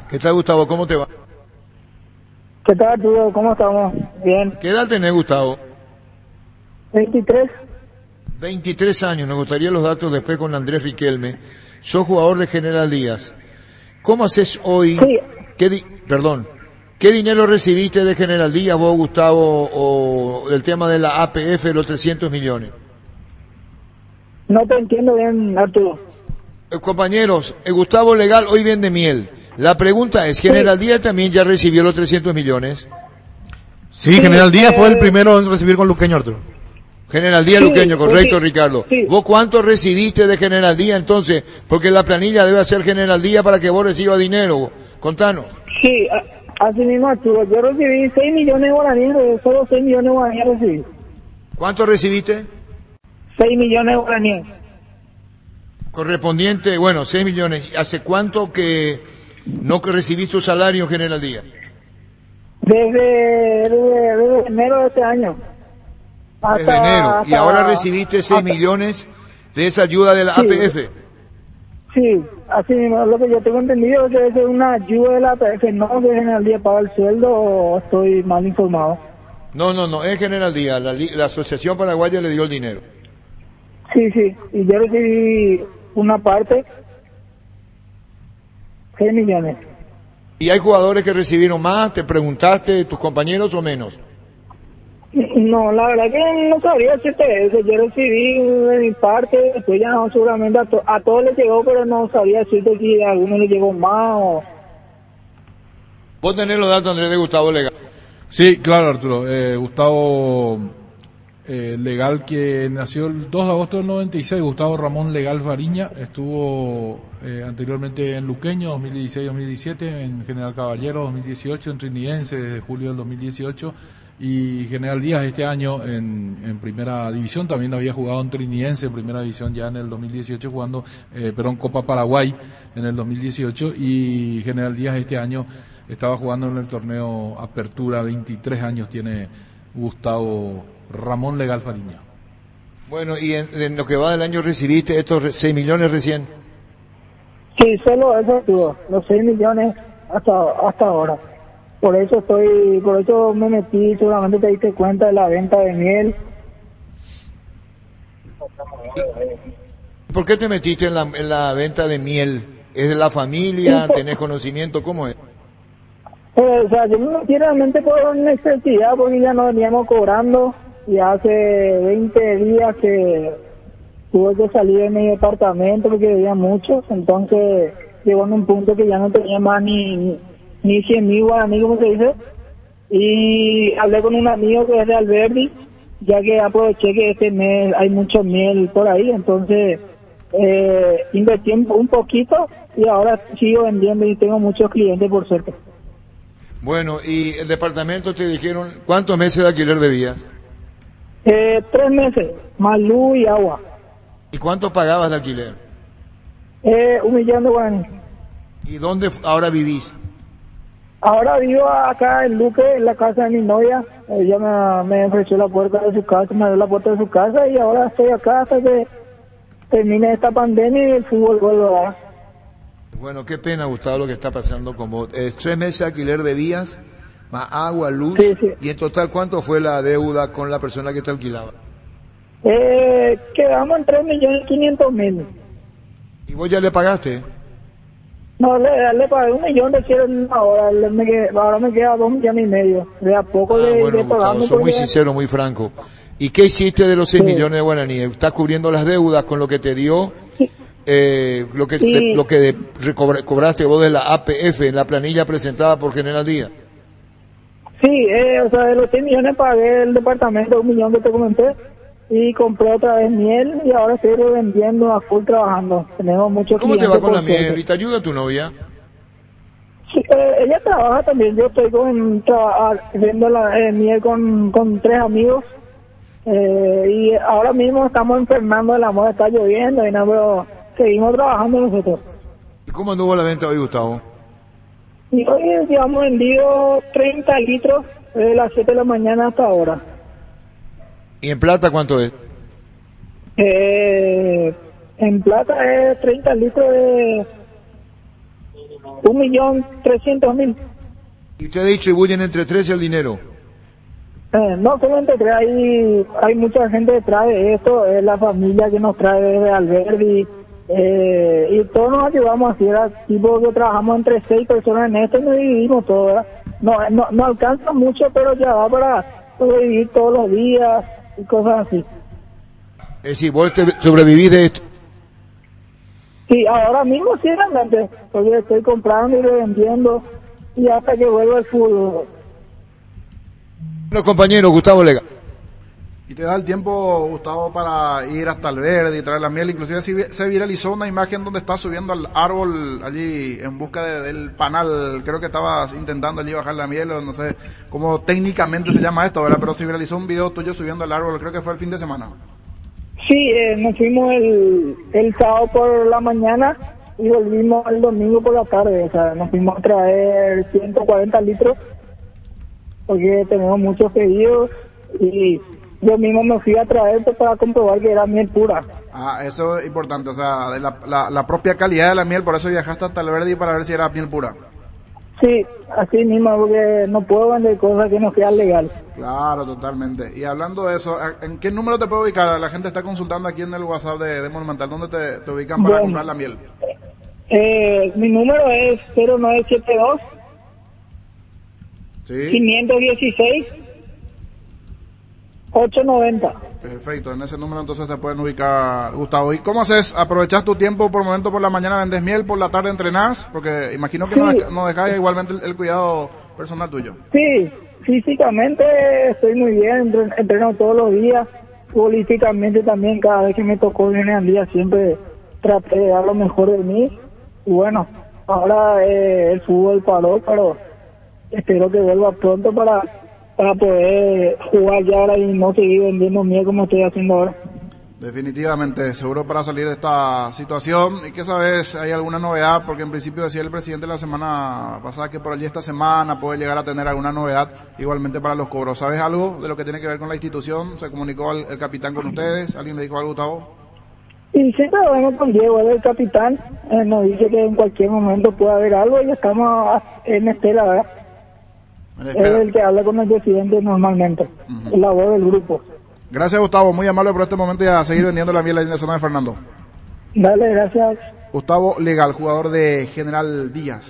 ¿Qué tal, Gustavo? ¿Cómo te va? ¿Qué tal, Arturo? ¿Cómo estamos? Bien. ¿Qué edad tenés, Gustavo? 23. 23 años. Nos gustaría los datos después con Andrés Riquelme. Sos jugador de General Díaz. ¿Cómo haces hoy? Sí. ¿Qué dinero recibiste de General Díaz vos, Gustavo, o el tema de la APF de los 300 millones? No te entiendo bien, Arturo. Compañeros, Gustavo Legal hoy vende miel. La pregunta es, ¿General Díaz también ya recibió los 300 millones? Sí, General Díaz fue el primero en recibir con Luqueño, Arturo. General Díaz Sí, Luqueño, correcto, sí, Ricardo. sí. ¿Vos cuánto recibiste de General Díaz entonces? Porque la planilla debe hacer General Díaz para que vos recibas dinero. Contanos. Sí, así mismo, Arturo. Yo recibí 6 millones de guaraníes, solo 6 millones de guaraníes recibí. ¿Cuánto recibiste? 6 millones de guaraníes. Correspondiente, 6 millones. ¿Hace cuánto que no que recibiste tu salario, General Díaz? Desde enero de este año. Desde enero. Y ahora recibiste 6 millones de esa ayuda de la APF. Sí, así mismo. Lo que yo tengo entendido es que es una ayuda de la APF, no que General Díaz paga el sueldo, o estoy mal informado. No, es General Díaz. La Asociación Paraguaya le dio el dinero. Sí, y yo recibí una parte, 6 millones. ¿Y hay jugadores que recibieron más? ¿Te preguntaste, tus compañeros o menos? No, la verdad que no sabría decirte eso. Yo recibí de mi parte, después ya no, seguramente a todos les llegó, pero no sabría decirte si a alguno le llegó más o... Vos tenés los datos, Andrés, de Gustavo Legal. Sí, claro, Arturo. Gustavo Legal, que nació el 2 de agosto del 96, Gustavo Ramón Legal Fariña, estuvo anteriormente en Luqueño, 2016-2017, en General Caballero, 2018, en Trinidense, desde julio del 2018, y General Díaz este año en Primera División. También había jugado en Trinidense en Primera División ya en el 2018, jugando Copa Paraguay en el 2018, y General Díaz este año estaba jugando en el torneo Apertura. 23 años tiene Gustavo Ramón Legal Fariña. Bueno, y en lo que va del año recibiste estos 6 millones recién. Sí, solo eso tuvo, los 6 millones hasta ahora. Por eso me metí, seguramente te diste cuenta de la venta de miel. ¿Por qué te metiste en la venta de miel? ¿Es de la familia? ¿Tenés conocimiento? ¿Cómo es? O sea, yo me metí realmente por necesidad, porque ya no veníamos cobrando, y hace 20 días que tuve que salir de mi departamento porque debía mucho. Entonces llegó en un punto que ya no tenía más ni 100.000 guaraní, como se dice, y hablé con un amigo que es de Alberdi, ya que aproveché que este mes hay mucho miel por ahí. Entonces invertí un poquito y ahora sigo vendiendo y tengo muchos clientes, por suerte. Bueno, y el departamento te dijeron, ¿cuántos meses de alquiler debías? 3 meses, más luz y agua. ¿Y cuánto pagabas de alquiler? 1 millón de guaraní. ¿Y dónde ahora vivís? Ahora vivo acá en Luque, en la casa de mi novia. Ella me ofreció la puerta de su casa, me dio la puerta de su casa, y ahora estoy acá hasta que termine esta pandemia y el fútbol vuelva. Bueno, qué pena, Gustavo, lo que está pasando con vos. 3 meses de alquiler debías, más agua, luz. Sí. Y en total, ¿cuánto fue la deuda con la persona que te alquilaba? Quedamos en 3.500.000. ¿Y vos ya le pagaste? No, le pagué 1 millón de quieren ahora. Ahora me queda 2,5 millones. De a poco le Bueno, Gustavo, pagamos. sos muy sincero, muy franco. ¿Y qué hiciste de los 6 millones de guaraníes? ¿Estás cubriendo las deudas con lo que te dio? Sí. Lo que cobraste vos de la APF en la planilla presentada por General Díaz. Sí, o sea, de los 6 millones pagué el departamento, 1 millón que te comenté, y compré otra vez miel, y ahora estoy revendiendo a full trabajando. Tenemos muchos ¿Cómo te clientes. va con la miel? ¿Y te ayuda tu novia? Sí, ella trabaja también. Yo estoy viendo la miel con 3 amigos, y ahora mismo estamos enfermando de la moda, está lloviendo, y no, pero seguimos trabajando nosotros. ¿Y cómo anduvo la venta hoy, Gustavo? Y hoy ya hemos vendido 30 litros de las 7 de la mañana hasta ahora. ¿Y en plata cuánto es? En plata es 30 litros 1.300.000. ¿Y ustedes distribuyen entre tres el dinero? No solamente hay mucha gente detrás de esto, es la familia que nos trae desde Alberdi, y todos nos ayudamos así, era tipo que trabajamos entre 6 personas en esto y nos dividimos todo, ¿verdad? No alcanza mucho, pero ya va para sobrevivir todos los días y cosas así. Es decir, vos te sobrevivís de esto. Sí, ahora mismo sí realmente, porque estoy comprando y revendiendo y hasta que vuelva el fútbol. Bueno, compañero, Gustavo Legal. Y te da el tiempo, Gustavo, para ir hasta Alberdi y traer la miel. Inclusive se viralizó una imagen donde estás subiendo al árbol allí en busca del panal. Creo que estabas intentando allí bajar la miel, o no sé cómo técnicamente se llama esto, ¿verdad? Pero se viralizó un video tuyo subiendo al árbol, creo que fue el fin de semana. Sí, nos fuimos el sábado por la mañana y volvimos el domingo por la tarde. O sea, nos fuimos a traer 140 litros porque tenemos muchos pedidos y yo mismo me fui a traer para comprobar que era miel pura. Ah, eso es importante, o sea, de la propia calidad de la miel, por eso viajaste hasta Alberdi para ver si era miel pura. Sí, así mismo, porque no puedo vender cosas que no sean legales. Claro, totalmente. Y hablando de eso, ¿en qué número te puedo ubicar? La gente está consultando aquí en el WhatsApp de Monumental. ¿Dónde te ubican para comprar la miel? Mi número es 0972 ¿sí? 516 890. Perfecto, en ese número entonces te pueden ubicar, Gustavo. ¿Y cómo haces? ¿Aprovechás tu tiempo por momento por la mañana vendes miel, por la tarde entrenás? Porque imagino que sí. no dejás igualmente el cuidado personal tuyo. Sí, físicamente estoy muy bien, entreno todos los días, futbolísticamente también, cada vez que me tocó venir al día siempre traté de dar lo mejor de mí. Y bueno, ahora el fútbol paró, pero espero que vuelva pronto para poder jugar ya ahora y no seguir vendiendo miel como estoy haciendo ahora. Definitivamente, seguro para salir de esta situación. ¿Y qué sabes? ¿Hay alguna novedad? Porque en principio decía el presidente la semana pasada que por allí esta semana puede llegar a tener alguna novedad igualmente para los cobros. ¿Sabes algo de lo que tiene que ver con la institución? ¿Se comunicó el capitán con ustedes? ¿Alguien le dijo algo, Gustavo? Y siempre hablamos con Diego, el capitán, nos dice que en cualquier momento puede haber algo y estamos en espera, ¿verdad? Es el que habla con el presidente normalmente, la voz del grupo. Gracias, Gustavo, muy amable por este momento y a seguir vendiendo la miel en la zona de Fernando. Dale, gracias. Gustavo Legal, jugador de General Díaz.